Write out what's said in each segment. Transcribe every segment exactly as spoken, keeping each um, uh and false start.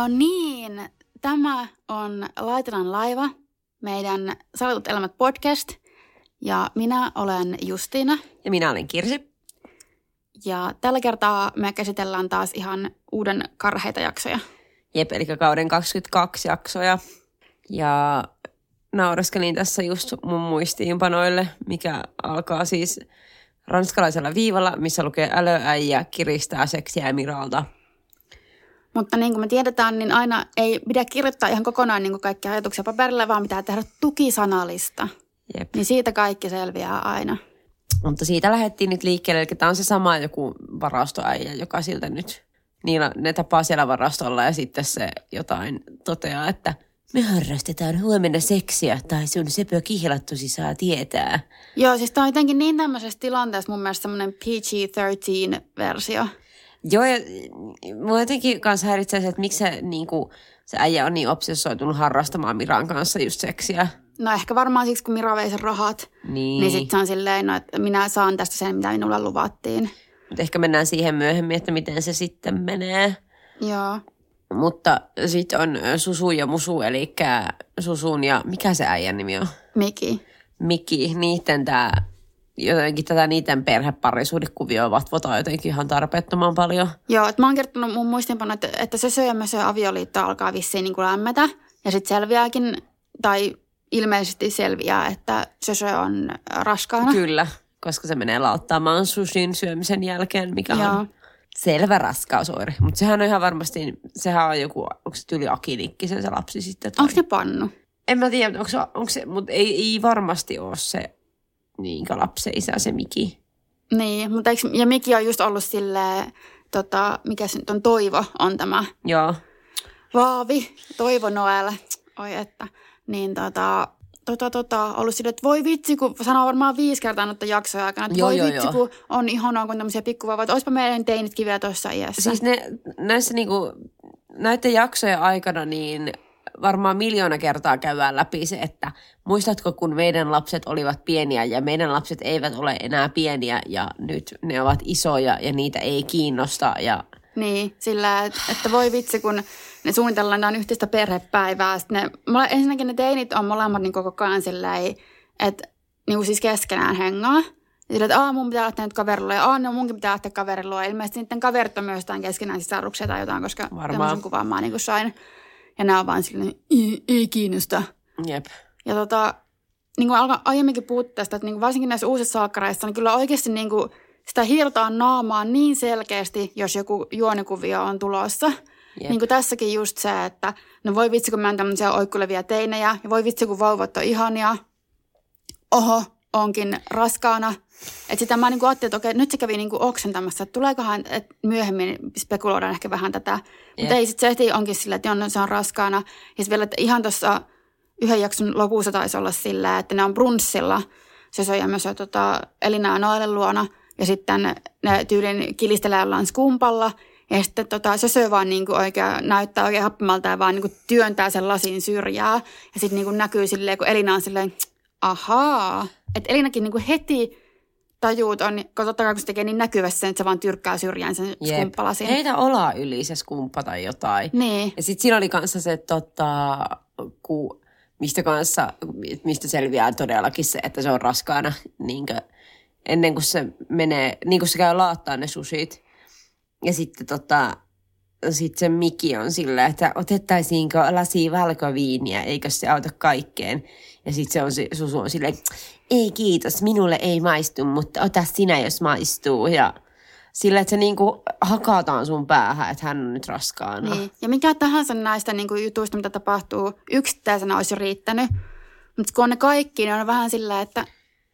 No niin, tämä on Laitelan laiva, meidän Salatut elämät podcast. Ja minä olen Justiina. Ja minä olen Kirsi. Ja tällä kertaa me käsitellään taas ihan uuden karheita jaksoja. Jep, eli kauden kaksikymmentäkaksi jaksoja. Ja naureskelin tässä just mun muistiinpanoille, mikä alkaa siis ranskalaisella viivalla, missä lukee älöäijä kiristää seksiä Miralta. Mutta niin kuin me tiedetään, niin aina ei pidä kirjoittaa ihan kokonaan niin kuin kaikkia ajatuksia paperille, vaan pitää tehdä tukisanalista. Jep. Niin siitä kaikki selviää aina. Mutta siitä lähdettiin nyt liikkeelle, eli tämä on se sama joku varastoäijä, joka siltä nyt, niillä, ne tapaa siellä varastolla ja sitten se jotain toteaa, että me harrastetaan huomenna seksiä tai sun söpö kihlattusi saa tietää. Joo, siis tämä on jotenkin niin tämmöisessä tilanteessa mun mielestä semmoinen P G kolmetoista-versio. Joo, ja mua jotenkin kanssa häiritsee se, että miksi se, niin kuin, se äijä on niin obsessoitunut harrastamaan Miran kanssa just seksiä. No ehkä varmaan siksi, kun Mira vei sen rahat, niin, niin sitten se on silleen, no, että minä saan tästä sen, mitä minulle luvattiin. Mutta ehkä mennään siihen myöhemmin, että miten se sitten menee. Joo. Mutta sitten on Susu ja Musu, eli Susun ja mikä se äijän nimi on? Miki. Miki, niiden tämä, jotenkin tätä niiden perheparisuudekuvioa vatvotaan jotenkin ihan tarpeettoman paljon. Joo, että mä oon kertonut mun muistinpano, että, että se söö ja mösö avioliitto alkaa vissiin niin kuin lämmetä. Ja sitten selviääkin, tai ilmeisesti selviää, että sösö on raskaana. Kyllä, koska se menee lauttaamaan Susin syömisen jälkeen, mikä Joo. on selvä raskausoire. Mutta sehän on ihan varmasti, sehän on joku, onko se tyyli Akinikkisen se lapsi sitten? Tai... Onko se pannu? En mä tiedä, onko se, onko se mutta ei, ei varmasti ole se niinkä lapsen isä, se Miki. Niin, mutta eikö, ja Miki on just ollut silleen, tota, mikä se nyt on, Toivo on tämä. Joo. Vaavi, Toivo Noel, oi että, niin tota, tota, tota, ollut silleen, että voi vitsi, kun sanoo varmaan viisi kertaa noita jaksoja aikana, että joo, voi joo, vitsi, joo. kun on ihanaa, kun tämmöisiä pikkuvauvoja, että olisipa meidän teinitkin vielä tuossa iässä. Siis ne, näissä niinku, näiden jaksojen aikana niin varmaan miljoona kertaa käydään läpi se, että muistatko, kun meidän lapset olivat pieniä ja meidän lapset eivät ole enää pieniä ja nyt ne ovat isoja ja niitä ei kiinnosta ja... Niin, sillä, että, että voi vitsi, kun ne suunnitellaan nämä yhteistä perhepäivää. Sitten ne, ensinnäkin ne teinit on molemmat niin koko ajan silleen, että niin kuin siis keskenään hengaa. Ja sillä, että aah, mun pitää lähteä nyt kaverilla ja aah, no munkin pitää lähteä kaverilla. Ja ilmeisesti niiden kaverit on myös jotain keskenään sisaruksia tai jotain, koska tämmöisen kuvan mä niin kuin sain. Ja nämä on vaan silleen, ei, ei kiinnosta. Jep. Ja tota, niin kuin alkaa aiemminkin puhuttu tästä, että niin kuin varsinkin näissä uusissa salkkareissa, niin kyllä oikeasti niin kuin sitä hiirtaan naamaa niin selkeästi, jos joku juonikuvio on tulossa. Yep. Niin kuin tässäkin just se, että no voi vitsi, kun mä oon tämmöisiä oikkulevia teinejä, ja voi vitsi, kun vauvat on ihania. Oho, onkin raskaana. Että sitä mä niin kuin ajattelin, että okei, nyt se kävi niin kuin oksentamassa, että tuleekohan, että myöhemmin spekuloidaan ehkä vähän tätä. Yep. Mutta ei, sitten se onkin sillä, että on, se on raskaana. Ja sitten vielä, että ihan tuossa yhden jakson lopussa taisi olla sillä, että ne on brunssilla. Se söi myös tota, Elina ja Noelen luona. Ja sitten ne tyylin kilistelee jollain skumpalla. Ja sitten tota, se söö vaan niinku oikein, näyttää oikein happimalta ja vaan niinku työntää sen lasin syrjää. Ja sitten niinku näkyy silleen, kun Elina on silleen, ahaa. Että Elinakin niinku heti tajuut on, kun totta kai kun se tekee niin näkyvästi, että se vaan tyrkkää syrjään sen Jep. skumppalasin. Heitä olaa yli se skumppa tai jotain. Niin. Ja sitten siinä oli kanssa se, tota, ku, mistä kanssa, mistä selviää todellakin se, että se on raskaana, niinkö. Ennen kuin se menee, niin kuin se käy laattaa ne sushit. Ja sitten tota, sit se Miki on silleen, että otettaisiinko lasi valkoviiniä, eikö se auta kaikkeen. Ja sitten se on, Susu on silleen, ei kiitos, minulle ei maistu, mutta ota sinä, jos maistuu. Ja silleen, että se niinku hakataan sun päähän, että hän on nyt raskaana. Niin. Ja mikä tahansa näistä niinku jutuista, mitä tapahtuu, yksittäisenä olisi jo riittänyt. Mutta kun on ne kaikki, niin on vähän silleen, että...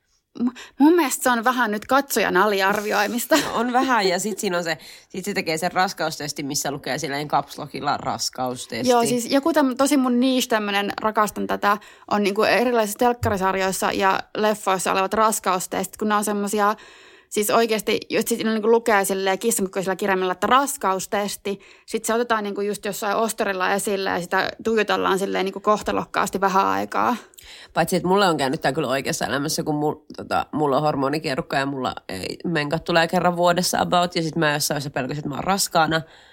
Mun mielestä se on vähän nyt katsojan aliarvioimista. No, on vähän ja sitten siinä on se, sit se tekee sen raskaustesti, missä lukee silleen kapslokilla raskaustesti. Joo, siis joku täm, tosi mun niche tämmönen, rakastan tätä, on niinku erilaisissa telkkarisarjoissa ja leffoissa olevat raskaustestit, kun ne on semmosia, siis oikeasti, just sitten niinku lukee silleen kissankokoisella kirjaimella, että raskaustesti, sitten se otetaan niinku just jossain ostorilla esille ja sitä tuijotellaan silleen niinku kohtalokkaasti vähän aikaa. Paitsi, että mulle on käynyt tämä kyllä oikeassa elämässä, kun mul, tota, mulla on hormonikierrukka ja mulla ei, menkat tulee kerran vuodessa about. Ja sitten mä jossain pelkäsin, että mä oon raskaana.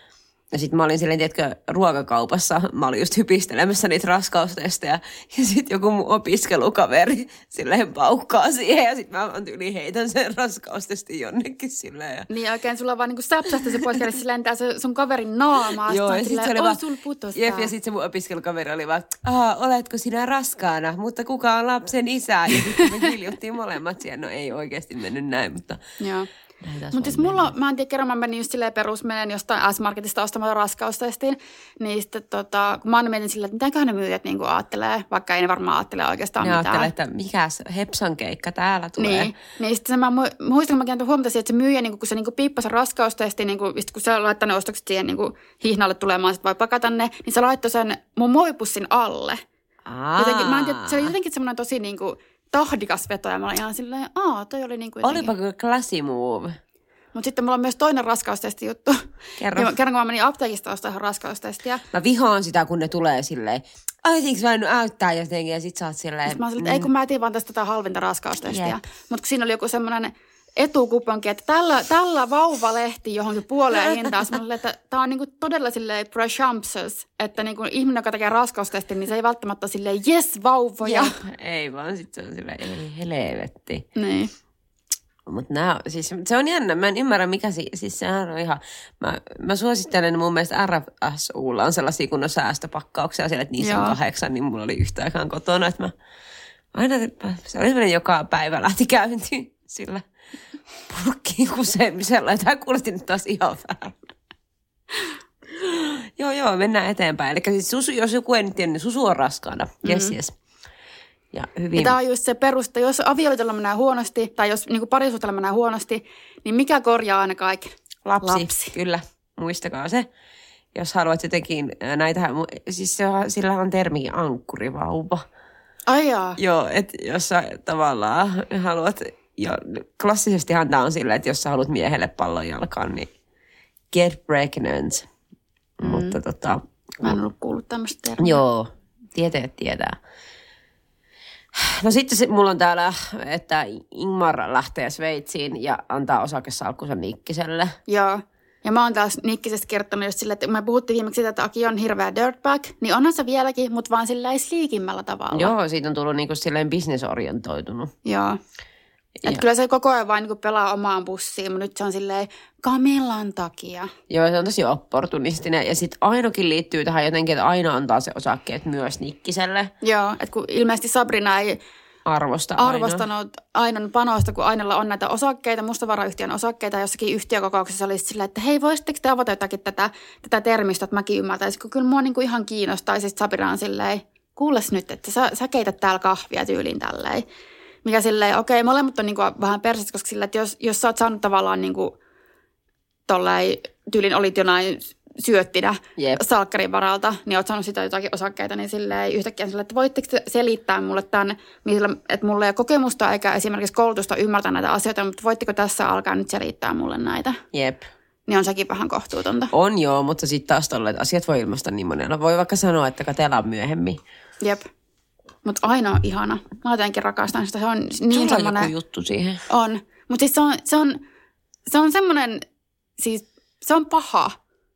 Ja sitten mä olin silleen, tiedätkö, ruokakaupassa. Mä olin just hypistelemässä niitä raskaustestejä. Ja sitten joku mun opiskelukaveri silleen paukkaa siihen. Ja sitten mä vaan tyyliin heitän sen raskaustestin jonnekin silleen. Ja... Niin oikein, sulla vaan niinku säpsästä se pois, se lentää se sun kaverin naamaa. Joo, ja sitten se oli vaan... sul putostaa. Jep, ja sitten se mun opiskelukaveri oli vaan, aah, oletko sinä raskaana? Mutta kuka on lapsen isä? Ja sitten me hiljuttiin molemmat siihen. No ei oikeasti mennyt näin, mutta... Joo. Mutta siis mulla, mä en tiedä, kerran mä menin just silleen perus, menen jostain S-Marketista ostamaan raskaustestiin, niin sitten tota, kun mä aina mietin silleen, että mitäköhän ne myyjät niinku aattelee, vaikka ei ne varmaan aattele oikeastaan ne mitään. Ne aattelee, että mikäs Hepsan keikka täällä tulee. Niin, niin sitten mä muistan, kun mä kiinnitin huomata siihen, että se myyjä, niinku, kun se niinku piippasi sen raskaustesti, niinku, kun se laittaa ne ostokset siihen niinku, hihnalle tulemaan, sit voi pakata ne, niin se laittoi sen mun muovipussin alle. Jotenkin, mä en tiedä, se oli jotenkin semmoinen tosi niinku... tahdikas veto ja mä olin ihan silleen, aa, toi oli niinku jotenkin. Olipa kyllä classy move. Mutta sitten mulla on myös toinen raskaustesti juttu. Kerro. Ja kerran kun mä menin apteekista ostamaan raskaustestiä. Mä vihaan sitä, kun ne tulee silleen, olisinko mä nyt näyttää jotenkin ja sit sä oot silleen. Sitten mä oon silleen, että ei kun mä etin vaan tästä tätä halvinta raskaustestiä. Yep. Mutta kun siinä oli joku semmoinen etukuponki, että tällä, tällä vauvalehti johonkin puoleen hintaan. Mä olin, että tää on niinku todella silleen presumptuous, että niinku ihminen, joka tekee raskaustestin, niin se ei välttämättä ole silleen, jes vauvoja. Jep. Ei vaan sit se on silleen, ei helvetti. Niin. Mutta nää, siis se on jännä. Mä en ymmärrä, mikä si, siis sehän on ihan... Mä, mä suosittelen, mun mielestä R F S U:lla on sellaisia kunnon säästöpakkauksia siellä, että niissä on kahdeksan, niin mulla oli yhtäänkään kotona. Että mä aina, se oli sellainen joka päivä lähti käyntiin sillä purkkiin kusemisella. Ja tää kuulosti nyt taas ihan väärin. joo, joo, mennään eteenpäin. Eli siis Susu, jos joku ei nyt tiedä, niin Susu on raskaana. Jes, mm-hmm. jes. Ja, hyvin... ja tämä on just se perusta, jos avioliitolla mennään huonosti, tai jos niin parisuhteella mennään huonosti, niin mikä korjaa aina kaiken? Lapsi. Lapsi. Kyllä, muistakaa se. Jos haluat jotenkin näitä, siis se on, sillä on termi ankkurivauva. Ai jaa. Joo, että jos sä tavallaan haluat, ja klassisestihan tämä on sillä, että jos sä haluat miehelle pallon jalkaan, niin get pregnant. Mm. Mutta tota... Mä en ollut kuullut tämmöistä termiä. Joo, tieteet tietää. No sitten se, mulla on täällä, että Ingmar lähtee Sveitsiin ja antaa osakesalkkunsa Nikkiselle. Joo. Ja mä oon taas Nikkisestä kertonut just sille, että me puhuttiin viimeksi siitä, että Aki on hirveä dirtbag, niin onhan se vieläkin, mutta vaan silleen sliikimmällä tavalla. Joo, siitä on tullut niinku silleen business-orientoitunut. Joo. Että kyllä se koko ajan vain niinku pelaa omaan bussiin, mutta nyt se on silleen Camillan takia. Joo, se on tosi opportunistinen. Ja sitten Ainokin liittyy tähän jotenkin, että Aino antaa se osakkeet myös Nikkiselle. Joo, että kun ilmeisesti Sabrina ei Arvosta arvostanut Ainon panosta, kun Ainolla on näitä osakkeita, mustavarayhtiön osakkeita, jossakin yhtiökokouksessa olisi silleen, että hei, voisitteko te avata jotakin tätä, tätä termistä, että mäkin ymmärtäisin, kun kyllä mua niinku ihan kiinnostaa. Ja sitten Sabrina on silleen, kuules nyt, että sä, sä keität täällä kahvia tyyliin tälleen. Mikä silleen, okei, molemmat on niinku vähän perset, koska silleen, että jos, jos sä oot saanut tavallaan niinku tolleen, tyylin olit jonain syöttinä yep. salkkarin varalta, niin oot saanut sitä jotakin osakkeita, niin silleen yhtäkkiä silleen, että voitteko te selittää mulle tämän, että mulla ei ole kokemusta eikä esimerkiksi koulutusta ymmärtää näitä asioita, mutta voitteko tässä alkaa nyt selittää mulle näitä? Jep. Niin on sekin vähän kohtuutonta. On joo, mutta sitten taas tolleet asiat voi ilmaista niin monella. Voi vaikka sanoa, että katsellaan myöhemmin. Jep. Mutta aina on ihana. Mä jotenkin rakastan sitä. Se on niin Sulla semmoinen... on joku juttu siihen. On. Mutta siis se on, se on, se on semmoinen, siis se on paha.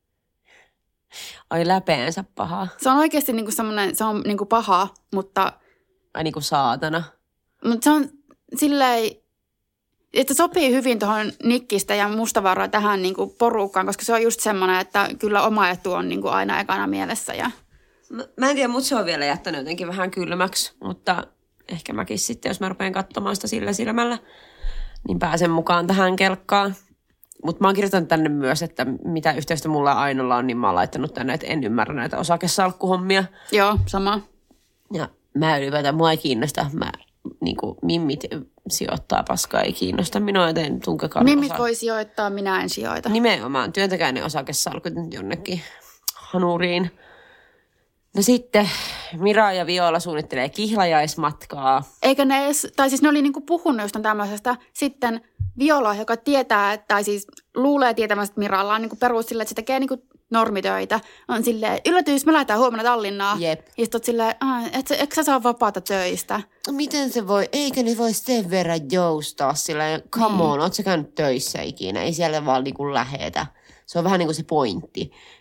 Ai läpeensä paha. Se on oikeasti niinku semmoinen, se on niinku paha, mutta... Ai niinku saatana. Mutta se on silleen, että sopii hyvin tuohon Nikkistä ja Mustavarroa tähän niinku porukkaan, koska se on just semmoinen, että kyllä oma etu on niinku aina ekana mielessä ja... Mä, mä en tiedä, mutta se on vielä jättänyt jotenkin vähän kylmäksi, mutta ehkä mäkin sitten, jos mä rupean katsomaan sitä sillä silmällä, niin pääsen mukaan tähän kelkkaan. Mutta mä oon kirjoittanut tänne myös, että mitä yhteistä mulla Ainolla on, niin mä oon laittanut tänne, että en ymmärrä näitä osakesalkkuhommia. Joo, sama. Ja mä ylipäätään, mua ei kiinnosta, mä niinku mimmit sijoittaa paskaa, ei kiinnosta minua, joten tunkekaan mimmit osa... voi sijoittaa, minä en sijoita. Nimenomaan, työntäkää ne osakesalkut jonnekin hanuriin. No sitten Mira ja Viola suunnittelee kihlajaismatkaa. Eikä ne edes, tai siis ne oli niinku puhunut jostain tämmöisestä. Sitten Viola, joka tietää, tai siis luulee tietämästä, että Miralla on niinku perus sille, että se tekee niinku normitöitä. On silleen, yllätys, me lähdetään huomenna Tallinnaan. Jep. Ja sitten silleen, et, eikö sä saa vapaata töistä? Miten se voi, eikö ne voi sen verran joustaa silleen, come on, mm. oot sä käynyt töissä ikinä? Ei siellä vaan niinku lähetä. Se on vähän niin kuin se pointti.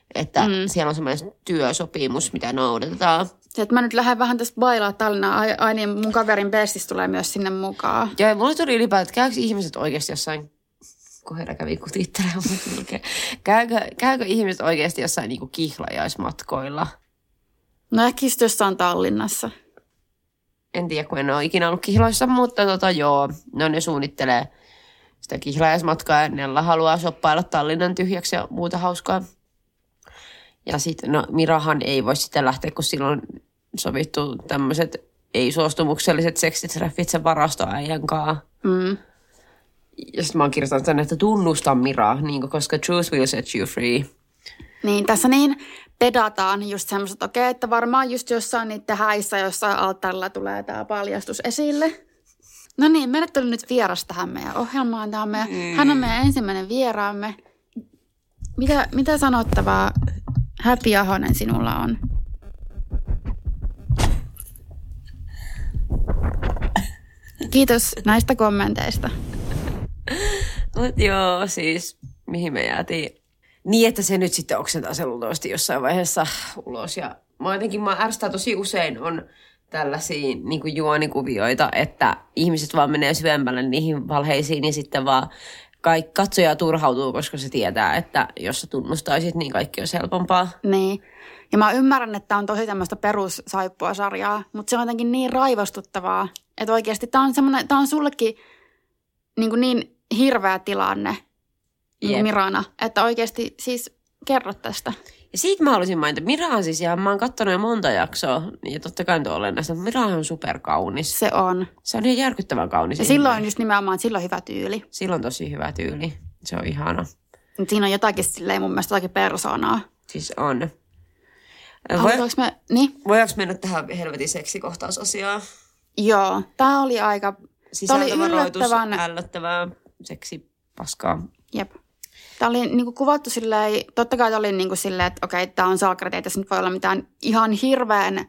Että mm. siellä on semmoinen työsopimus, mitä noudatetaan. Se, että mä nyt lähden vähän tästä bailaa Tallinnaan, ai, ai niin mun kaverin bestis tulee myös sinne mukaan. Ja mulle tuli ylipäätään, että käykö ihmiset oikeasti jossain, kohdalla kävi kutittelee, käykö, käykö ihmiset oikeasti jossain niin kuin kihlajaismatkoilla? No ehkä just jossain Tallinnassa. En tiedä, kun en ole ikinä ollut kihloissa, mutta tota joo, no ne suunnittelee sitä kihlajaismatkaa ja Nella haluaa shoppailla Tallinnan tyhjäksi ja muuta hauskaa. Ja sitten, no Mirahan ei voi sitten lähteä, kun silloin sovittu tämmöiset ei-suostumukselliset seksitreffit sen varastoäijän kanssa. Mm. Ja sitten mä oon kirjoittanut tänne, että tunnusta Mira, niin koska truth will set you free. Niin, tässä niin pedataan just semmoista, että okei, että varmaan just jossain niiden häissä, jossain alttarilla tulee tämä paljastus esille. No niin, meille tuli nyt vieras tähän meidän ohjelmaan. Tämä on meidän, mm. Hän on meidän ensimmäinen vieraamme. Mitä, mitä sanottavaa Happy Ahonen sinulla on? Kiitos näistä kommenteista. Mut joo, siis mihin me jäätiin? Niin, että se nyt sitten oksentaa se luultavasti jossain vaiheessa ulos. Ja mä jotenkin, mä ärsytän tosi usein on tällaisia niin kuin juonikuvioita, että ihmiset vaan menee syvemmälle niihin valheisiin ja sitten vaan kaikki katsoja turhautuu, koska se tietää, että jos sä tunnustaisit, niin kaikki olisi helpompaa. Niin. Ja mä ymmärrän, että on tosi tämmöistä perussaippua-sarjaa, mutta se on jotenkin niin raivostuttavaa, että oikeasti tää on semmoinen, tää on sullekin niin, kuin niin hirveä tilanne niin Mirana, että oikeasti siis kerro tästä. Ja siitä mä haluaisin mainita, Mira on siis ihan, mä oon katsonut jo monta jaksoa, ja totta kai nyt olennaista, mutta Mira on superkaunis. Se on. Se on ihan järkyttävän kaunis. Ja silloin on just nimenomaan, että sillä on hyvä tyyli. Silloin tosi hyvä tyyli. Se on ihana. Mutta siinä on jotakin silleen mun mielestä jotakin persoonaa. Siis on. Halutaanko me, niin? Voidaanko mennä tähän helvetin seksikohtausasiaan? Joo, tää oli aika, tää oli yllättävän. Ällöttävää seksipaskaa. Jep. Tämä oli niinku kuvattu silleen, totta kai tämä oli niinku silleen, että okei, tämä on salkkari, ei tässä nyt voi olla mitään ihan hirveän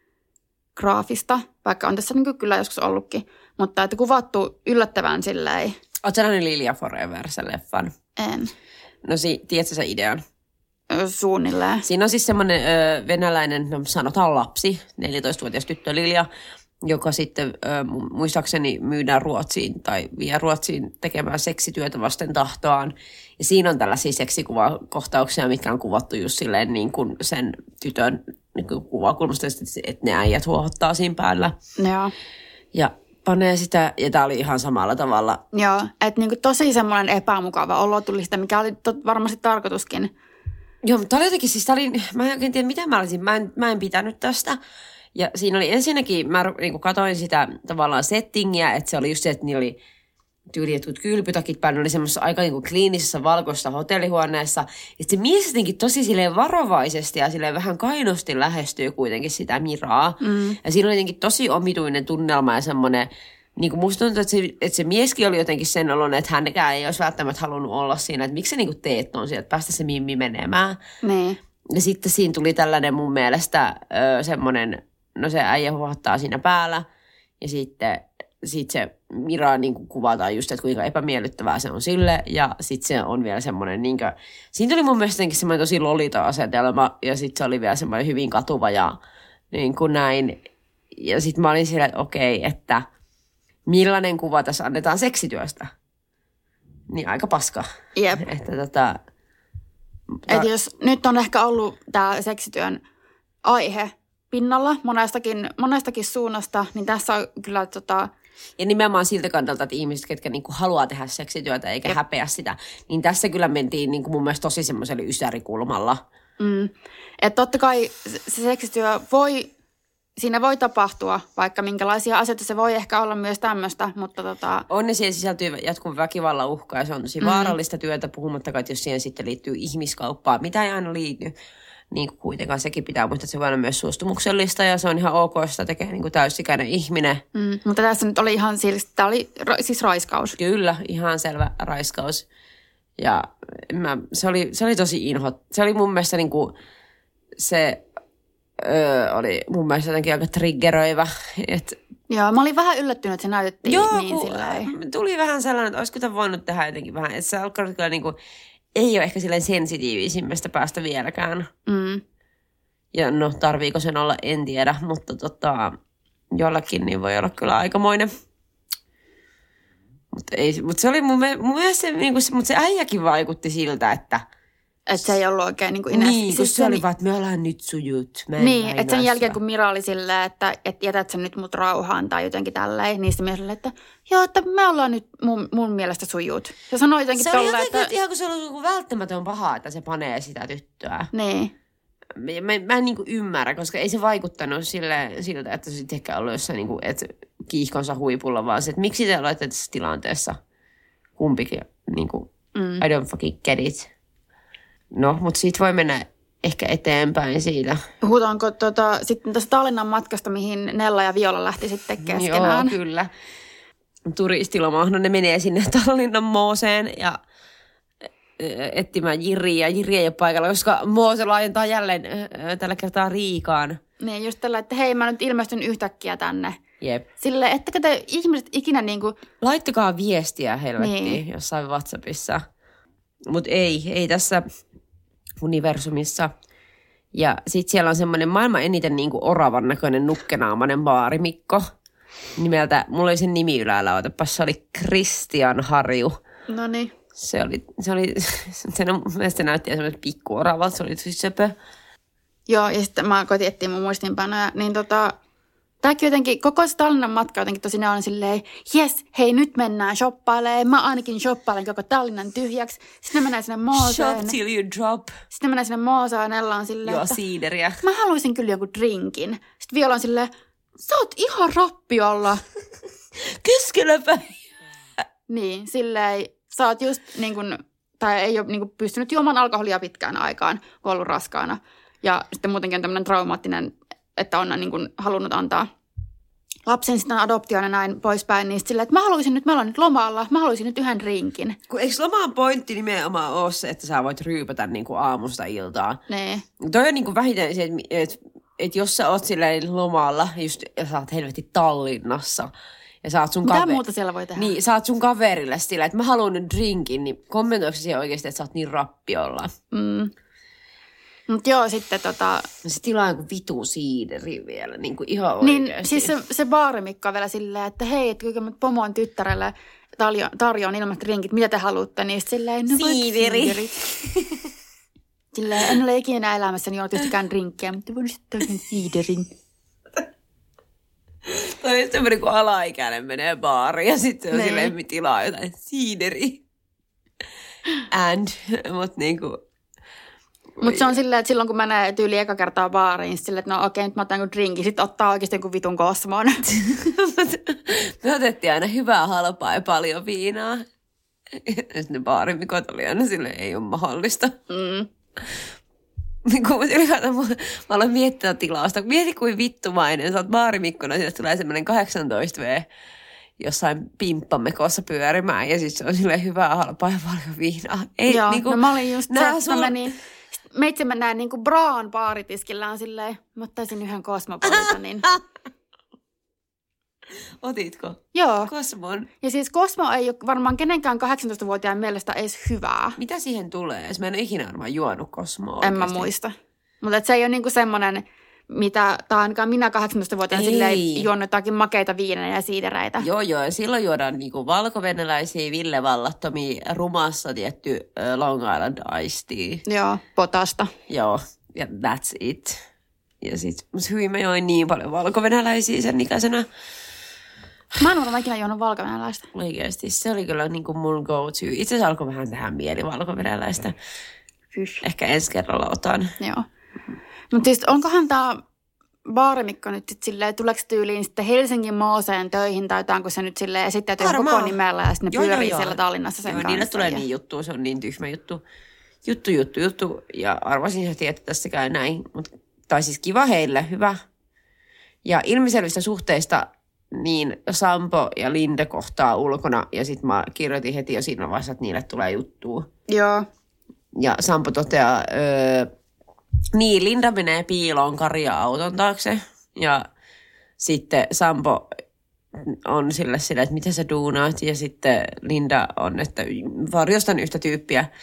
graafista, vaikka on tässä niinku kyllä joskus ollutkin, mutta että kuvattu yllättävän silleen. Oletko sä nähnyt Lilja Forever, sen leffan? En. No si- tiedätkö sä idean? Suunnilleen. Siinä on siis semmoinen ö, venäläinen, no sanotaan lapsi, neljätoistavuotias tyttö Lilja, joka sitten ö, muistaakseni myydään Ruotsiin tai vie Ruotsiin tekemään seksityötä vasten tahtoaan. Ja siinä on tällaisia seksikuvakohtauksia, mitkä on kuvattu just silleen niin kuin sen tytön niin kuin kuvakulmasta, että ne äijät huohottaa siinä päällä. Joo. Ja panee sitä, ja tämä oli ihan samalla tavalla. Joo, että niin kuin tosi semmoinen epämukava olo tuli sitä, mikä oli tot, varmasti tarkoituskin. Joo, mutta tämä oli jotenkin, siis tämä oli, mä en oikein tiedä, mitä mä olisin, mä en, mä en pitänyt tästä. Ja siinä oli ensinnäkin, mä niin katsoin sitä tavallaan settingiä, että se oli just se, että niillä oli tyyli jotkut kylpytakit päällä, oli semmoisessa aika niin kuin kliinisessä valkoisessa hotellihuoneessa. Ja se mies jotenkin tosi silleen varovaisesti ja silleen vähän kainosti lähestyy kuitenkin sitä Miraa. Mm. Ja siinä oli jotenkin tosi omituinen tunnelma ja semmoinen, niin kuin musta tuntuu, että se, että se mieskin oli jotenkin sen oloinen, että hänkään ei olisi välttämättä halunnut olla siinä, että miksi sä niin kuin teet ton sieltä, että päästä se Mimmi menemään. Ne. Ja sitten siinä tuli tällainen mun mielestä ö, semmoinen, no se äijä huohottaa siinä päällä ja sitten sit se Mira niin kuin kuvataan just, että kuinka epämiellyttävää se on sille ja sitten se on vielä semmoinen, niin kuin, siinä tuli mun mielestä semmoinen tosi lolita-asetelma ja sitten se oli vielä semmoinen hyvin katuva ja niin kuin näin. Ja sitten mä olin siellä, että okei, että millainen kuva tässä annetaan seksityöstä? Niin aika paska. Jep. Että tota... Että jos nyt on ehkä ollut tämä seksityön aihe pinnalla monestakin, monestakin suunnasta, niin tässä on kyllä tota... Ja nimenomaan siltä kantalta, että ihmiset, ketkä niinku haluaa tehdä seksityötä eikä Jep. häpeä sitä, niin tässä kyllä mentiin niinku mun mielestä tosi semmoisella ysärikulmalla. Mm. Että totta kai se seksityö voi... Siinä voi tapahtua vaikka minkälaisia asioita, se voi ehkä olla myös tämmöistä, mutta tota... On ne siihen sisältyy jatkuva väkivallan uhka ja se on tosi mm. vaarallista työtä, puhumattakaan, että jos siihen sitten liittyy ihmiskauppaa, mitä ei aina liity, niin kuin kuitenkaan sekin pitää muistaa, että se voi olla myös suostumuksellista ja se on ihan ok, jos sitä tekee niin kuin täysikäinen ihminen. Mm. Mutta tässä nyt oli ihan siis, tämä oli ra- siis raiskaus. Kyllä, ihan selvä raiskaus. Ja mä, se, oli, se oli tosi inho. Se oli mun mielestä niin kuin se... Öö, oli mun mielestä jotenkin aika triggeröivä. Et... Joo, mä olin vähän yllättynyt, että se näytettiin Joo, niin sillä ei. Tuli vähän sellainen, että olisiko tämä voinut tehdä jotenkin vähän. Että se alkoi kyllä niinku, ei ole ehkä silleen sensitiivisimmästä päästä vieläkään. Mm. Ja no, tarviiko sen olla, en tiedä, mutta tota, jollakin niin voi olla kyllä aikamoinen. Mutta mut se oli mun, mun mielestä se, niin se, mut se äijäkin vaikutti siltä, että... Että se ei ollut oikein niin kuin enää... Niin, kun se oli vaan, että me ollaan nyt sujut. Niin, että sen jälkeen kun Mira oli silleen, että, että jätät sen nyt mut rauhaan tai jotenkin tälleen, niin sitten mielellä, että joo, että me ollaan nyt mun, mun mielestä sujut. Se sanoi jotenkin tolleen, että... Se oli että... jotenkin, ihan kun se oli välttämätön paha, että se panee sitä tyttöä. Niin. Mä, mä, mä en niin kuin ymmärrä, koska ei se vaikuttanut sille, siltä, että se sitten ehkä ollut jossain niin kuin, että kiihkonsa huipulla, vaan se, että miksi te olette tässä tilanteessa kumpikin, niin kuin, mm. I don't fucking get it. No, mutta siitä voi mennä ehkä eteenpäin siitä. Puhutaanko tota, sitten tästä Tallinnan matkasta, mihin Nella ja Viola lähti sitten keskenään? Joo, kyllä. Turistiloma, no ne menee sinne Tallinnan Mooseen ja etsimään Jiriä. Jiri ei ole paikalla, koska Moose laajentaa jälleen äh, tällä kertaa Riikaan. Niin, just tällä, että hei, mä nyt ilmestyn yhtäkkiä tänne. Jep. Silleen, ettekö te ihmiset ikinä niinku... Laittakaa viestiä helvettiin niin. Jossain WhatsAppissa. Mutta ei, ei tässä universumissa. Ja sit siellä on semmoinen maailman eniten niinku oravan näköinen nukkenaamainen baarimikko. Nimeltä, mulla oli sen nimi ylällä, otapas, se oli Kristian Harju. Noniin. Se oli, se oli, se, se näytti semmoinen pikkuoravalta, se oli tosi söpö. Joo, ja sitten mä koitin etsiä mun muistinpanoja, niin tota, tämäkin jotenkin, koko se Tallinnan matka jotenkin tosi ne on silleen, jes, hei nyt mennään shoppailemaan, mä ainakin shoppailen koko Tallinnan tyhjäksi. Sitten ne mennään sinne Mooseen. Shop till you drop. Sitten ne mennään sinne Mooseen ja Nella on silleen, joo, että siideriä. Mä haluaisin kyllä joku drinkin. Sitten Viola on silleen, sä oot ihan rappiolla. Keskellä päivää. Niin, silleen, sä oot just niin kuin, tai ei ole niin kuin pystynyt juomaan alkoholia pitkään aikaan, kun on ollut raskaana. Ja sitten muutenkin on tämmöinen traumaattinen, että on niin kuin halunnut antaa lapsen sitten adoptioon ja näin poispäin. Niin silleen, että mä haluaisin nyt, me ollaan nyt lomalla, mä haluaisin nyt yhden drinkin. Kun eikö lomaan pointti nimenomaan ole se, että sä voit ryypätä niin kuin aamusta iltaan? Nee. Toi on niin kuin vähintään se, että, että, että jos sä oot silleen lomalla just, ja sä oot helvetti Tallinnassa, ja saat sun Mitä kaver... muuta siellä voi tehdä? Niin, saat sun kaverille sillä, että mä haluan nyt drinkin, niin kommentoiko siihen oikeasti, että sä oot niin rappiolla? Mm. Mutta joo, sitten tota... Se tilaa joku vitu siideri vielä, niin kuin ihan oikeasti. Niin, siis se, se baarimikko on vielä silleen, että hei, että kyllä mä pomon tyttärelle tarjo, tarjoan ilman drinkit, mitä te haluatte, niin silleen, no siideri. Siiderit. Silleen, en ole ikinä elämässäni juonut yhtäkään drinkkiä, mutta voin sitten toisen siiderin. Toi on semmoinen, kun alaikäinen menee baariin ja sitten on niin. silleen, tilaa jotain siideri. And, mut niinku... Mutta se on silleen, että silloin kun menee tyyli eka kertaa baariin, silleen, että no okei, nyt mä otan joku drinkin, sitten ottaa oikeasti joku vitun kosmon. Me otettiin aina hyvää, halpaa ja paljon viinaa. Nyt ne baarimikot oli aina silleen, ei ole mahdollista. Mm. Kun mä aloin miettiä tilausta. Mieti kuin vittumainen. Sä oot baarimikkona, sinne tulee semmoinen kahdeksantoista vuotta jossain pimppamekossa pyörimään. Ja siis se on silleen hyvää, halpaa ja paljon viinaa. Ei, joo, niin kuin, no mä olin just se, että sul... menin, meitsi mennään niin kuin Braan baaritiskillä on silleen, mä ottaisin yhden Cosmopolitanin. Otitko? Joo. Cosmon. Ja siis Cosmo ei ole varmaan kenenkään kahdeksantoistavuotiaan mielestä edes hyvää. Mitä siihen tulee? Mä en ole ikinä varmaan juonut Cosmoa. En mä muista. Mutta se ei ole niinku semmoinen, mitä, tai ainakaan minä kahdeksantoistavuotiaan silleen juonut jotakin makeita viinejä ja siidereitä. Joo, joo. Ja silloin juodaan niinku valkovenäläisiä, villevallattomia, rumassa tietty uh, Long Island Iced Tea. Joo, potasta. Joo, ja that's it. Ja sit hyvin mä join niin paljon valkovenäläisiä sen ikäisenä. Mä en ole ikinä juonut valkovenäläistä. Oikeasti, se oli kyllä niin kuin mun go-to. Itse asiassa alkoi vähän tähän mieli valkovenäläistä. Hysh. Ehkä ensi kerralla otan. Joo. Mutta siis onkohan tää baarimikko nyt sitten silleen, tuleeko tyyliin sitten Helsingin Mooseen töihin tai jotain, kun se nyt silleen esittäytyy koko nimellä ja sitten ne joo, pyörii joo, siellä Tallinnassa sen joo, kanssa. Niille tulee ja... niin juttu, se on niin tyhmä juttu. Juttu, juttu, juttu. Ja arvasin heti, että tässä käy näin. Mut, tai siis kiva heille, hyvä. Ja ilmiselvistä suhteista niin Sampo ja Linda kohtaa ulkona ja sitten mä kirjoitin heti jo siinä vaiheessa, että niille tulee juttua. Joo. Ja Sampo toteaa, öö, niin Linda menee piiloon Karia auton taakse ja sitten Sampo on sille sille, että mitä sä duunaat ja sitten Linda on, että varjostan yhtä tyyppiä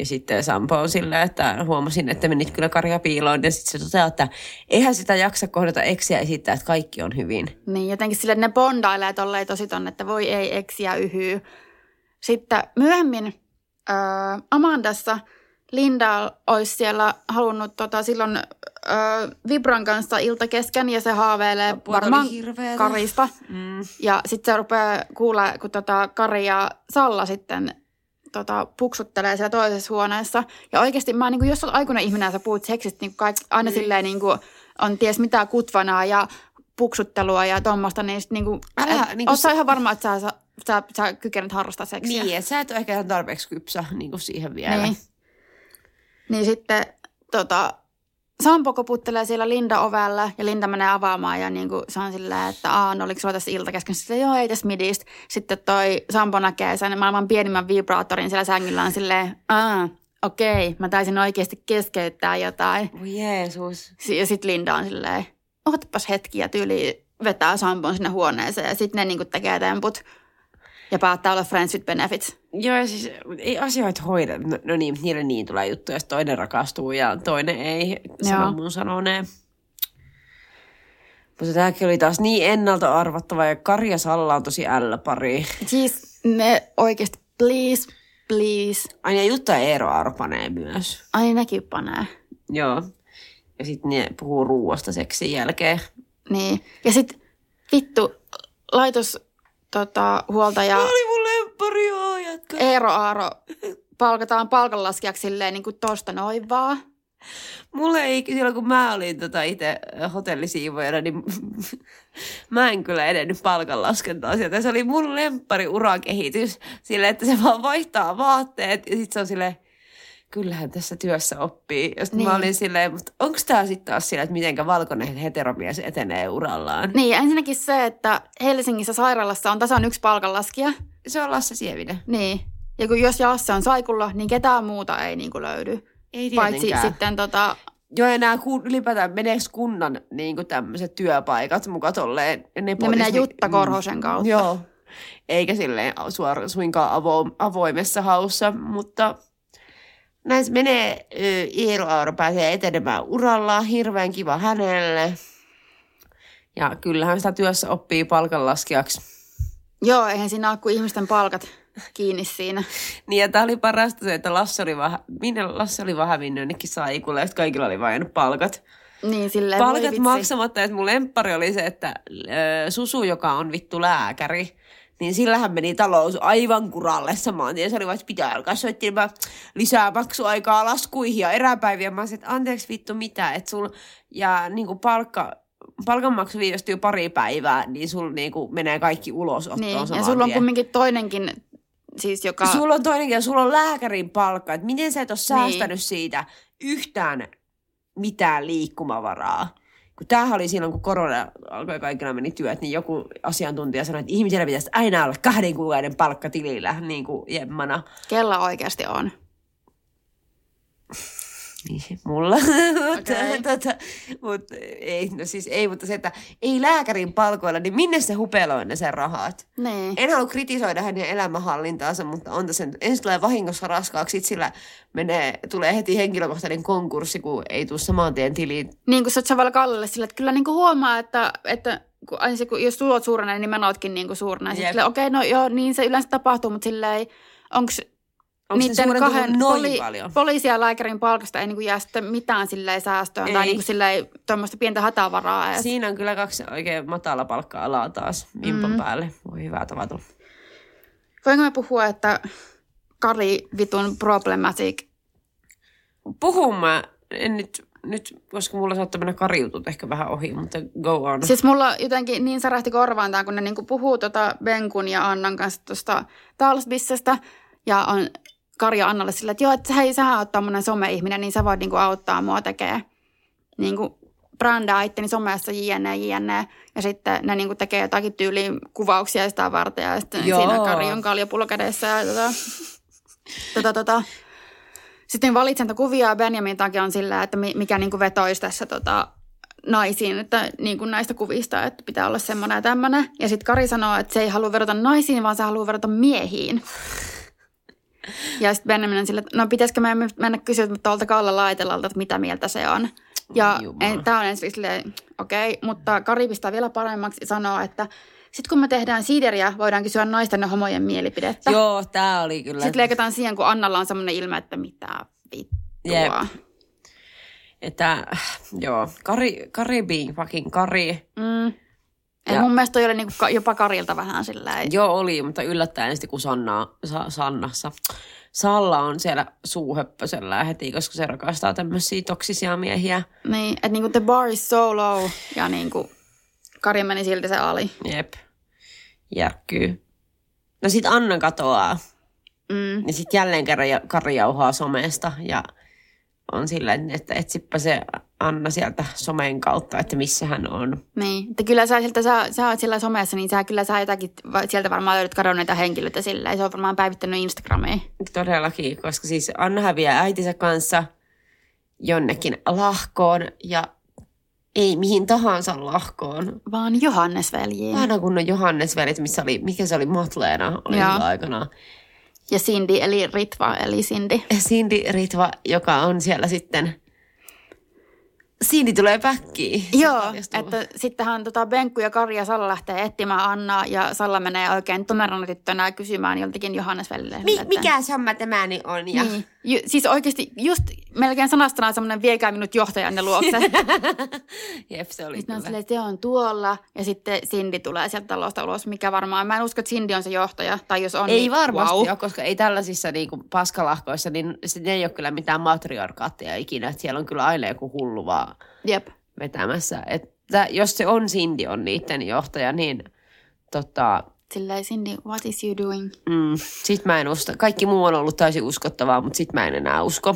Ja sitten Sampo on silleen, että huomasin, että menit kyllä Karja piiloon. Ja sitten se toteaa, että eihän sitä jaksa kohdata eksiä esittää, että kaikki on hyvin. Niin, jotenkin silleen, että ne bondailee tolleen tosi tonne, että voi ei eksiä yhyy. Sitten myöhemmin äh, Amandassa Linda olisi siellä halunnut tota, silloin äh, Vibran kanssa ilta kesken ja se haaveilee Apua, varmaan Karista. Mm. Ja sitten se rupeaa kuulee, kun tota Kari ja Salla sitten tota, puksuttelee siellä toisessa huoneessa. Ja oikeasti mä, niin kuin, jos olet aikuinen ihminen ja sä puhut seksistä, niin kaikki, aina mm. silleen niin kuin, on ties mitä kutvanaa ja puksuttelua ja tuommoista, niin sitten niin kuin, Älä, et, niin kuin oot sä se... ihan varma, että sä, sä, sä kykenet harrastaa seksiä. Niin, että sä et ole ehkä ihan tarpeeksi kypsä niin kuin siihen vielä. Niin. Niin sitten tota, Sampo koputtelee siellä Linda ovelle ja Linda menee avaamaan ja niin kuin se on silleen, että aah, no oliko sulla tässä ilta kesken? Sitten joo, ei tässä midistä. Sitten toi Sampo näkee sen maailman pienimmän vibraattorin siellä sängyllä on silleen, aah, okei, mä taisin oikeasti keskeyttää jotain. Voi Jeesus. Ja sitten Linda on silleen, ootapas hetki ja tyyli vetää Sampon sinne huoneeseen ja sitten ne niin kuin tekee temput. Ja päättää olla friends with benefits. Joo, ja siis ei asioita hoida. No, no niin, niille niin tulee juttuja, jos toinen rakastuu ja toinen ei. Sano mun sanoneen. Mutta tämäkin oli taas niin ennalta arvattava ja Karja Salla on tosi ällä-pari. Siis ne oikeasti, please, please. Aina Jutta ja Eero Aaro panee myös. Ai nekin panee. Joo. Ja sitten ne puhuu ruuasta seksin jälkeen. Niin. Ja sitten vittu, laitos... Tota, huoltaja oli mun lemppari, joo, jatka. Eero Aaro palkataan palkanlaskijaksi silleen niin kuin tosta noin vaan. Mulle ei, silloin kun mä olin tota itse hotellisiivoajana, niin mä en kyllä edennyt palkanlaskentaa sieltä. Se oli mun lemppari urakehitys silleen, että se vaan vaihtaa vaatteet ja sit se on silleen, kyllähän tässä työssä oppii. Ja sitten niin. Mä olin silleen, mutta onko tää sitten taas sillä, että mitenkä valkoinen heteromies etenee urallaan? Niin, ensinnäkin se, että Helsingissä sairaalassa on tasan yksi palkanlaskija. Se on Lasse Sievinen. Niin. Ja kun jos Lasse on saikulla, niin ketään muuta ei niinku löydy. Ei tietenkään. Paitsi sitten tota... Joo, ja nämä ylipäätään meneekö kunnan niin tämmöiset työpaikat mukaan tolleen. Ne, ne menee Jutta Korhosen kautta. Mm, joo, eikä silleen suoraan suinkaan avo, avoimessa haussa, mutta... Näin se menee, Eero Aaro pääsee etenemään urallaan, hirveän kiva hänelle. Ja kyllähän sitä työssä oppii palkanlaskijaksi. Joo, eihän siinä ole kuin ihmisten palkat kiinni siinä. Niin ja tämä oli parasta se, että Lasse oli vaan, minne Lasse oli vaan hävinnyt jonnekin saikulle, ja kaikilla oli vain jäänyt palkat. Niin, silleen palkat maksamatta, ja mun lemppari oli se, että ö, Susu, joka on vittu lääkäri, niin sillähän meni talous aivan kuralle samaan tien. Se oli vaan, että pitää alkaa soittelemaan lisää maksuaikaa laskuihin ja eräpäiviä. Mä sanoin, että anteeksi vittu mitä, että sul ja niinku palkka, palkanmaksu viivästyy pari päivää, niin sul niinku menee kaikki ulosottoon niin, samaan tien. Ja sulla on kumminkin toinenkin, siis joka... Sulla on toinenkin ja sulla on lääkärin palkka. Että miten sä et ole säästänyt niin. siitä yhtään mitään liikkumavaraa? Kun tämähän oli silloin, kun korona alkoi kaikilla meni työt, niin joku asiantuntija sanoi, että ihmisillä pitäisi aina olla kahden kuukauden palkka tilillä, niin kuin jemmana. Kella oikeasti on? Niin, mulla. Okay. tota, mutta ei, no siis ei, mutta se, että ei lääkärin palkoilla, niin minne se hupeloi ne sen rahat? Niin. En halua kritisoida hänen elämänhallintaansa, mutta on tässä, ensin tulee vahingossa raskaaksi, sit sillä menee, tulee heti henkilökohtainen konkurssi, kun ei tule saman tien tiliin. Niin kuin sä oot Savalla Kallelle sillä, että kyllä niin kuin huomaa, että, että kun, kun, jos tulot suurenee, niin menotkin niin kuin suurenee. Sitten okei, okay, no joo, niin se yleensä tapahtuu, mutta silleen, onko... Onko niiden kahden noin poli- paljon? Poliisi- ja lääkärin palkasta ei niinku jää sitten mitään silleen säästöön ei. Tai niinku silleen tuommoista pientä hätävaraa edes. Siinä on kyllä kaksi oikein matala palkka-alaa taas vimpan mm. päälle. Voi hyvää tavata. Voinko me puhua, että Kari vitun problematic? Puhun mä. En nyt, nyt, koska mulla saattaa mennä Kari-jutut ehkä vähän ohi, mutta go on. Siis mulla jotenkin niin särähti korvaan tää, kun ne niinku puhuu tota Benkun ja Annan kanssa tuosta Talsbissestä. Ja on Karja Annalle sillä, että joo, että hei, sähän oot tommonen some-ihminen, niin sä voit niinku auttaa mua tekee niinku brändaa itteni somessa jne, jne. Ja sitten ne niinku tekee jotakin tyyliin kuvauksia sitä varten ja sitten joo. Siinä Kari on kaljapullo kädessä ja tota, tota, tota. Sitten valitsentakuvia ja Benjamin takia on sillä, että mikä niinku vetoisi tässä tota naisiin, että niin kuin näistä kuvista, että pitää olla semmoinen ja tämmöinen. Ja sitten Kari sanoo, että se ei halua verrata naisiin, vaan se haluaa verrata miehiin. Ja sitten Benjamin sille, että no pitäisikö meidän mennä kysyä tuolta Kalle Laitelalta, että mitä mieltä se on. Ja tämä on ensin silleen, okei, okay, mutta Kari pistää vielä paremmaksi ja sanoo, että sitten kun me tehdään siideriä, voidaan kysyä naisten ja homojen mielipidettä. Joo, tää oli kyllä. Sitten leikataan siihen, kun Annalla on semmoinen ilme, että mitä vittua. Jep. Että, joo, Kari, Kari being fucking Kari. Mm. Ja mun mielestä toi oli niinku jopa Karilta vähän silleen. Joo, oli, mutta yllättäen sitten kun Sanna, Sa, Sannassa, Salla on siellä suuhöppösellä heti, koska se rakastaa tämmöisiä toksisia miehiä. Niin, että niinku the bar is so low ja niinku Kari meni silti se ali. Jep, järkkyy. No sit Anna katoaa. Mm. Ja sit jälleen kerran Kari jauhaa somesta ja on silleen, että etsipä se Anna sieltä somen kautta, että missä hän on. Niin, että kyllä sä, sieltä, sä, sä oot siellä somessa, niin sä kyllä sä jotakin, sieltä varmaan löydät kadonneita henkilöitä silleen. Se on varmaan päivittänyt Instagramiin. Todellakin, koska siis Anna häviää äitinsä kanssa jonnekin lahkoon ja ei mihin tahansa lahkoon. Vaan Johannesveljiin. Aina kun on Johannesveljit, missä oli, mikä se oli, Matleena oli aikana. Ja Cindy, eli Ritva, eli Cindy. Cindy Ritva, joka on siellä sitten. Cindy tulee päkkiin. Joo, että sittenhän tota Benkku ja Kari ja Salla lähtee etsimään Annaa ja Salla menee oikein tomerana tyttönä kysymään joltakin Johannesvelille. Mi- että mikä somma tämäni on? Ja... Niin. Ju- siis oikeasti just melkein sanastana semmoinen viekää minut johtajanne luokse. Jep, se oli sitten kyllä. on silleen, että se on tuolla ja sitten Cindy tulee sieltä talosta ulos, mikä varmaan, mä en usko, että Cindy on se johtaja. Tai jos on, ei niin, varmasti wow. ole, koska ei tällaisissa niinku paskalahkoissa, niin ne ei ole kyllä mitään matriarkaatteja ikinä. Että siellä on kyllä aina joku hullu vaan Jep. vetämässä. Että jos se on Cindy on niiden johtaja, niin tota... Silleen, Cindy, what is you doing? Mm, sit mä en usko. Kaikki muu on ollut täysin uskottavaa, mutta sit mä en enää usko.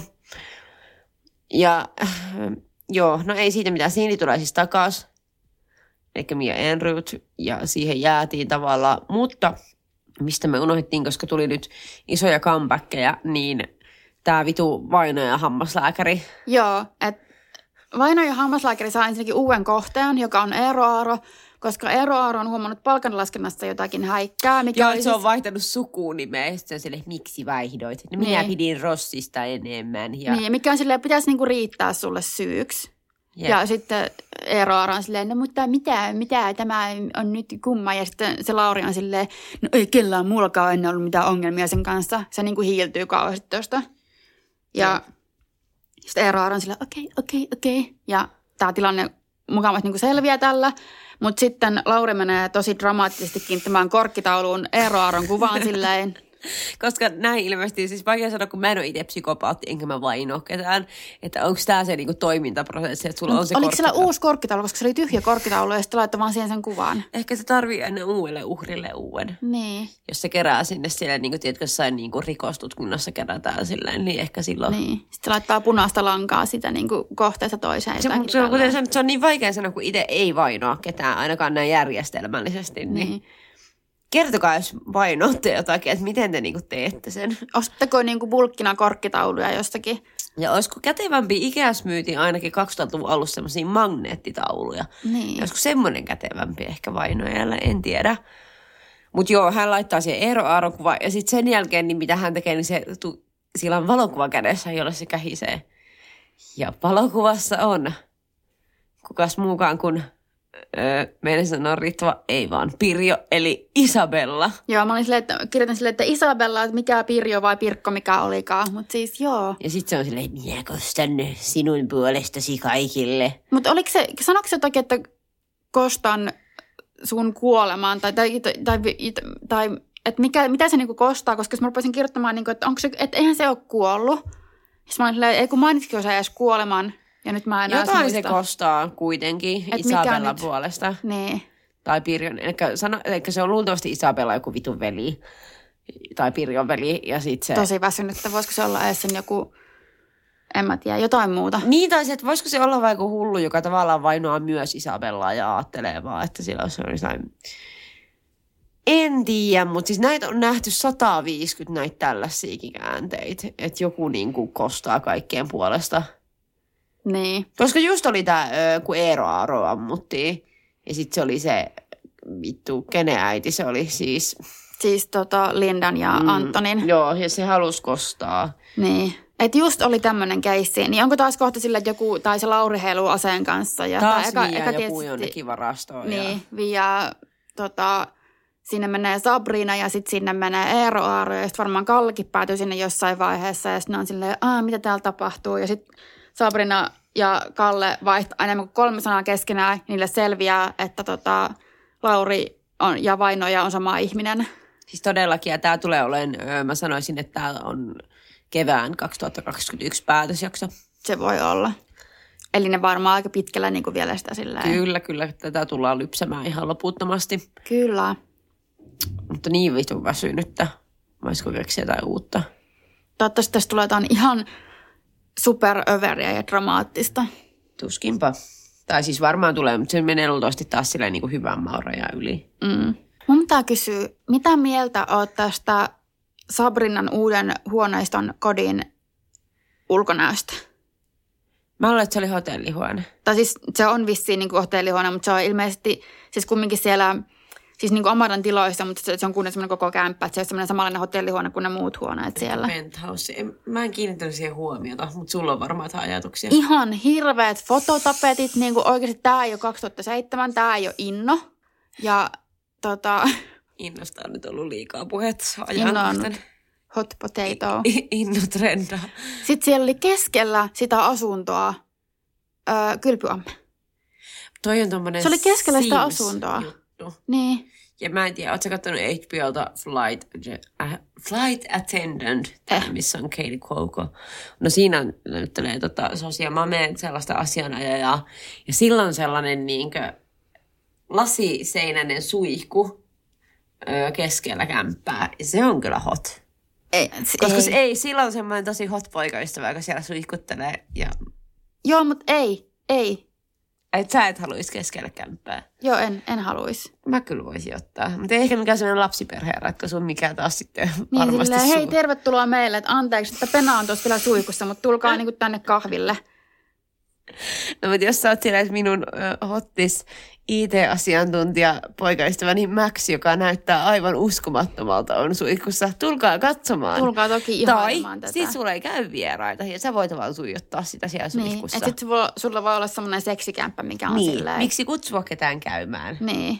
Ja äh, joo, no ei siitä mitään. Cindy tulee siis takas. Eikä Mia Enryt. Ja siihen jäätiin tavallaan. Mutta mistä me unohdettiin, koska tuli nyt isoja comebackkejä, niin tää vitu Vaino ja hammaslääkäri. Joo, että Vaino ja hammaslääkäri saa ensinnäkin uuden kohteen, joka on Eero Aaro, koska Eero Aaro on huomannut palkanlaskennassa jotakin häikkää. Mikä Joo, se siis... on on vaihtanut sukunimeä ja sitten on silleen, miksi vaihdoit? No minä niin. pidin Rossista enemmän. Ja... Niin, mikä on silleen, pitäisi niinku riittää sulle syyksi. Jep. Ja sitten Eero Aaro on silleen, no mutta mitä, mitä tämä on nyt kumma. Ja sitten se Lauri on silleen, no ei kellään muullakaan ennen ollut mitään ongelmia sen kanssa. Se niinku hiiltyy kauheasti tuosta. Ja Jep. sitten Eero Aaro on silleen, okei, okay, okei, okay, okei. Okay. Ja tämä tilanne mukavasti niinku selviää tällä. Mutta sitten Lauri menee tosi dramaattisesti kiinnittämään korkkitauluun Eero Aaron kuvaan silleen. Koska näin ilmeisesti, siis vaikea sanoa, kun mä en ole itse psykopaatti, enkä mä vainoa ketään, että onko tämä se niinku toimintaprosessi, että sulla on se Oliko korkkitaulu. siellä uusi korkkitaulu, koska se oli tyhjä korkkitaulu ja sitten laittoi vaan siihen sen kuvaan? Ehkä se tarvii aina uudelle uhrille uuden. Niin. Jos se kerää sinne silleen, niin kuin tiedätkö, jossain niin rikostutkinnassa kerätään silleen, niin ehkä silloin. Niin. Sitten laittaa punaista lankaa sitä niin kuin kohteesta toiseen. Se, se, on, kuten sanot, se on niin vaikea sanoa, kun itse ei vainoa ketään, ainakaan näin järjestelmällisesti. Niin. niin. Kertokaa, jos vainoatte jotakin, että miten te niinku teette sen. Ostatteko niinku bulkkina korkkitauluja jostakin? Ja olisiko kätevämpi, Ikeas myytiin ainakin kaksituhattaluvun alussa semmoisia magneettitauluja. Niin. Olisiko semmoinen kätevämpi ehkä vainoajalle, en tiedä. Mutta joo, hän laittaa siihen Eero Aaron kuva ja sitten sen jälkeen, niin mitä hän tekee, niin se, tu, sillä on valokuva kädessä, jolla se kähisee. Ja valokuvassa on kukas muukaan kuin... Öö, meidän sanoo Ritva, ei vaan Pirjo, eli Isabella. Joo, mä olin silleen, että kirjoitan silleen, että Isabella, että mikä Pirjo vai Pirkko, mikä olikaan. Mutta siis joo. Ja sitten se on silleen, minä kostan sinun puolestasi kaikille. Mutta oliko se, sanoiko se jotakin, että kostan sun kuolemaan, tai, tai, tai, tai, tai että mikä, mitä se niinku kostaa, koska mä rupesin kirjoittamaan, niinku, että, onko se, että eihän se ole kuollut. Sitten mä olin silleen, ei kun mainitsiko se edes kuoleman. Ja nyt mä enää jotain muista. Se kostaa kuitenkin et Isabellan puolesta. Niin. Tai Pirjon. Eli, sano, eli se on luultavasti Isabella joku vitun veli. Tai Pirjon veli. Ja sit se... Tosi väsynyttä. Voisiko se olla edes sen joku, en mä tiedä, jotain muuta. Niin, tai se, että voisiko se olla vaikka hullu, joka tavallaan vainoaa myös Isabellaa ja ajattelee vaan, että sillä on jotain... En tiedä, mutta siis näitä on nähty sata viisikymmentä näitä tällaisiakin käänteitä. Että joku niinku kostaa kaikkien puolesta. Niin. Koska just oli tää, kun Eero Aaro ammuttiin. Ja sit se oli se, vittu, kenen äiti se oli siis. Siis tota Lindan ja mm, Antonin. Joo, ja se halusi kostaa. Niin. Että just oli tämmöinen keissi. Niin onko taas kohta sillä, että joku, tai se Lauri heiluu aseen kanssa. Ja, taas eka, viiää eka joku tietysti, jonnekin varastoon. Niin, ja... viiää, tota, sinne menee Sabrina ja sitten sinne menee Eero Aaro. Ja sitten varmaan Kallekin päätyy sinne jossain vaiheessa. Ja sitten on silleen, aah, mitä täällä tapahtuu. Ja sitten Sabrina ja Kalle vaihtaa enemmän kuin kolme sanaa keskenään. Niille selviää, että tota, Lauri on, ja Vainoja on sama ihminen. Siis todellakin, ja tämä tulee olemaan, mä sanoisin, että tämä on kevään kaksituhattakaksikymmentäyksi päätösjakso. Se voi olla. Eli ne varmaan aika pitkällä niin kuin vielä sitä silleen. Kyllä, kyllä. Tätä tullaan lypsämään ihan loputtomasti. Kyllä. Mutta niin vitun väsynyttä. Voisiko keksiä jotain uutta? Toivottavasti tästä tulee jotain ihan superöveriä ja dramaattista. Tuskinpa. Tai siis varmaan tulee, mutta se menee luultavasti taas silleen niin kuin hyvän maurajan yli. Mm. Mun pitää kysyä, mitä mieltä oot tästä Sabrinan uuden huoneiston kodin ulkonäöstä? Mä luulen, että se oli hotellihuone. Tai siis se on vissiin niin kuin hotellihuone, mutta se on ilmeisesti siis kumminkin siellä, siis niin kuin Amaran tiloissa, mutta se on kuitenkin semmoinen koko kämppä, että se on semmoinen samanlainen hotellihuone kuin ne muut huoneet siellä. Penthouse. Mä en kiinnittänyt siihen huomiota, mutta sulla on varmaan ajatuksia. Ihan hirveät fototapetit, niin kuin oikeasti tämä ei ole kaksituhattaseitsemän, tämä ei ole Inno. Ja tota... Innosta on nyt ollut liikaa puhetta ajan. Hot potato. Inno trendaa. Sitten siellä oli keskellä sitä asuntoa öö, kylpyamme. Toi on tommonen se oli keskellä sitä asuntoa. Juttu. Niin. Ja mä en tiedä, ootko sä kattonut H B Olta Flight, äh, Flight Attendant, eh. missä on Katie Cuoco. No siinä näyttelee tota Sosia Mameen sellaista asianajajaa. Ja silloin sellainen niinkö lasiseinäinen suihku öö, keskellä kämppää. Ja se on kyllä hot. Ei, Koska ei. Se, ei, sillä on semmoinen tosi hot poikaystävä, joka siellä suihkuttelee. Ja... Joo, mutta ei, ei. Et sä et haluaisi keskellä kämppää. Joo, en, en haluaisi. Mä kyllä voisin ottaa. Mutta ei ehkä mikään sellainen lapsiperheen ratkaisu, mikä taas sitten niin, varmasti silleen, hei, sun... tervetuloa meille. Että anteeksi, että Pena on tuossa vielä suihkussa, mutta tulkaa niinku tänne kahville. No, mutta jos sä oot siellä minun uh, hottis I T-asiantuntija poikaystävä, niin Max, joka näyttää aivan uskomattomalta, on suihkussa. Tulkaa katsomaan. Tulkaa toki ihailemaan tätä. Tai sit sulla ei käy vieraita ja sä voit vaan suijottaa sitä siellä suihkussa. Niin, että sit sulla, sulla voi olla semmoinen seksikämppä, mikä on niin. silleen. Miksi kutsua ketään käymään? Niin.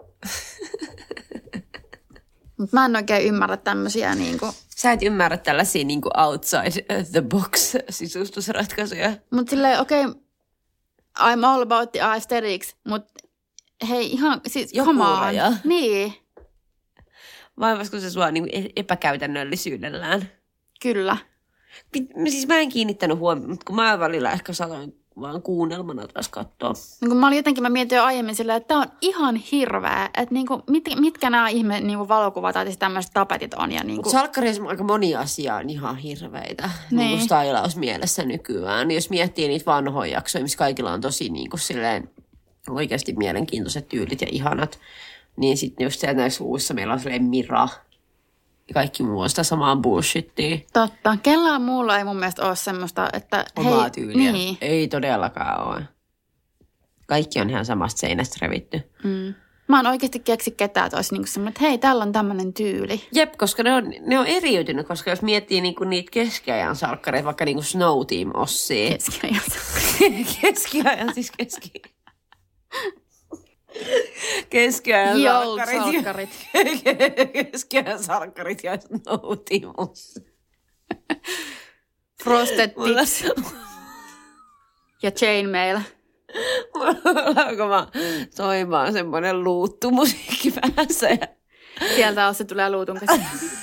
Mutta mä en oikein ymmärrä tämmöisiä niinku... Sä et ymmärrä tällaisia niinku outside the box sisustusratkaisuja. Mutta silleen, okei, okay, I'm all about the aesthetics, mutta hei ihan, siis joku come on. raja. Niin. Vaivasko se sua niinku epäkäytännöllisyydellään? Kyllä. Siis mä en kiinnittänyt huomioon, mutta kun mä välillä ehkä saatoin vaan kuunnelmana taas katsoa. Niin kun mä olin jotenkin, mä mietin jo aiemmin silleen, että tää on ihan hirveä, että niinku, mit, mitkä nämä ihme niinku valokuvat tai siis tämmöiset tapetit on. Ja niinku... Salkkarissa aika moni asia on ihan hirveitä, niin, niin kuin stylaus mielessä nykyään. Jos miettii niitä vanhoja jaksoja, missä kaikilla on tosi niin kuin silleen oikeasti mielenkiintoiset tyylit ja ihanat, niin sitten just siellä näissä uusissa meillä on silleen Mira. Ja kaikki muu on sitä samaa bullshittia. Totta. Kellään muulla ei mun mielestä ole semmoista, että omaa hei, tyyliä. Niin. Ei todellakaan ole. Kaikki on ihan samasta seinästä revitty. Mm. Mä en oikeasti keksi ketään, että olisi niinku semmoinen, että hei, täällä on tämmöinen tyyli. Jep, koska ne on, ne on eriytynyt, koska jos miettii niinku niitä keskiajan salkkareita, vaikka niinku Snow Team Ossia. Keskiajan Keskiajan, siis keski... Keskiajan salkkarit. Keskiajan salkkarit ja Snow Team Ossia. Frosted Tips. Ja Chainmail. Mulla mä soimaan semmoinen luuttumusiikki päässä. Ja... Sieltä se tulee luutun kanssa.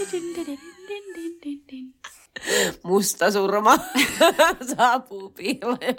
Musta surma saapuu piiloon.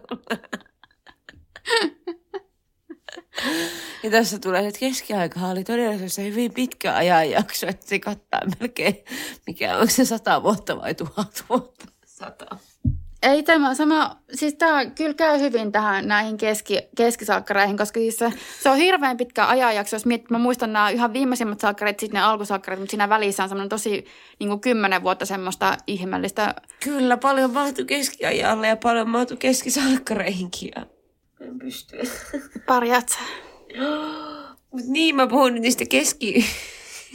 Ja tässä tulee, että keskiaika oli todellisuudessa hyvin pitkä ajanjakso, että se kattaa melkein, mikä on se sata vuotta vai tuhat vuotta. Sata. Ei tämä sama, siis tämä kyllä käy hyvin tähän näihin keski, keskisalkkareihin, koska siis se, se on hirveän pitkä ajanjakso. Jos miet, mä muistan nämä ihan viimeisimmät salkkarit, sitten ne alkusalkkarit, mutta siinä välissä on semmoinen tosi niin kuin kymmenen vuotta semmoista ihmeellistä. Kyllä, paljon mahtui keskiajalle ja paljon mahtui keskisalkkareihinkin. En pysty. Pärjät sä. Mut niin, mä puhun nyt niistä keski...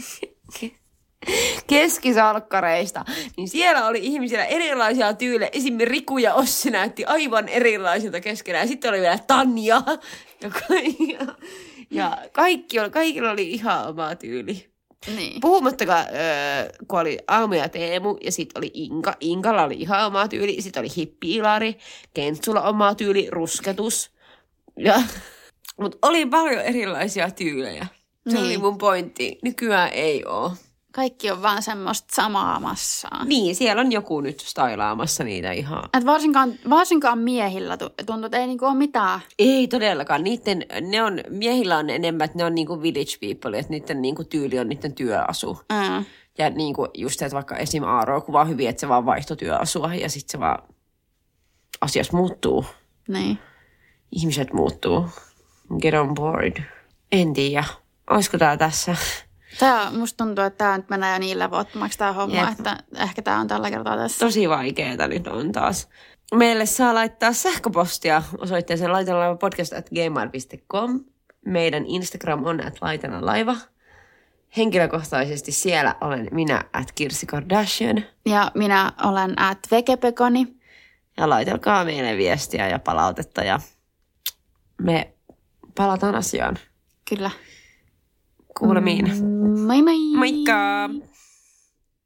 keskisalkkareista, niin siellä oli ihmisillä erilaisia tyylejä. Esimerkiksi Riku ja Ossi näytti aivan erilaisilta keskenään. Sitten oli vielä Tanja. Ja, ja, ja kaikki oli, kaikilla oli ihan oma tyyli. Niin. Puhumattakaan, kun oli Almu ja Teemu ja sitten oli Inka. Inkalla oli ihan oma tyyli. Sitten oli Hippi-Ilari, Kentsulla oma tyyli, rusketus. Ja, mutta oli paljon erilaisia tyylejä. Se niin. oli mun pointti. Nykyään ei ole. Kaikki on vaan semmoista samaa massaa. Niin, siellä on joku nyt stylaamassa niitä ihan. Et varsinkaan, varsinkaan miehillä tuntuu, että ei niinku ole mitään. Ei todellakaan. Niitten, ne on, miehillä on enemmän, että ne on niinku village people, että niiden niinku tyyli on niiden työasu. Mm. Ja niinku just, että vaikka esim. Aaro kuvaa hyvin, että se vaan vaihtoi työasua ja sitten se vaan asiat muuttuu. Niin. Ihmiset muuttuu. Get on board. En tiedä. Olisiko tää tässä? Tää, musta tuntuu, että tämä nyt menee jo niin levottomaksi tämä homma, Jep. että ehkä tämä on tällä kertaa tässä. Tosi vaikeeta nyt on taas. Meille saa laittaa sähköpostia osoitteeseen laitanalaiva.podcast at gmail piste com. Meidän Instagram on at laitanalaiva. Henkilökohtaisesti siellä olen minä at Kirsi Kardashian. Ja minä olen at vekepekoni. Ja laitelkaa meille viestiä ja palautetta ja me palataan asiaan. Kyllä. Kuulemiin. Mm, moi moi! Moikka!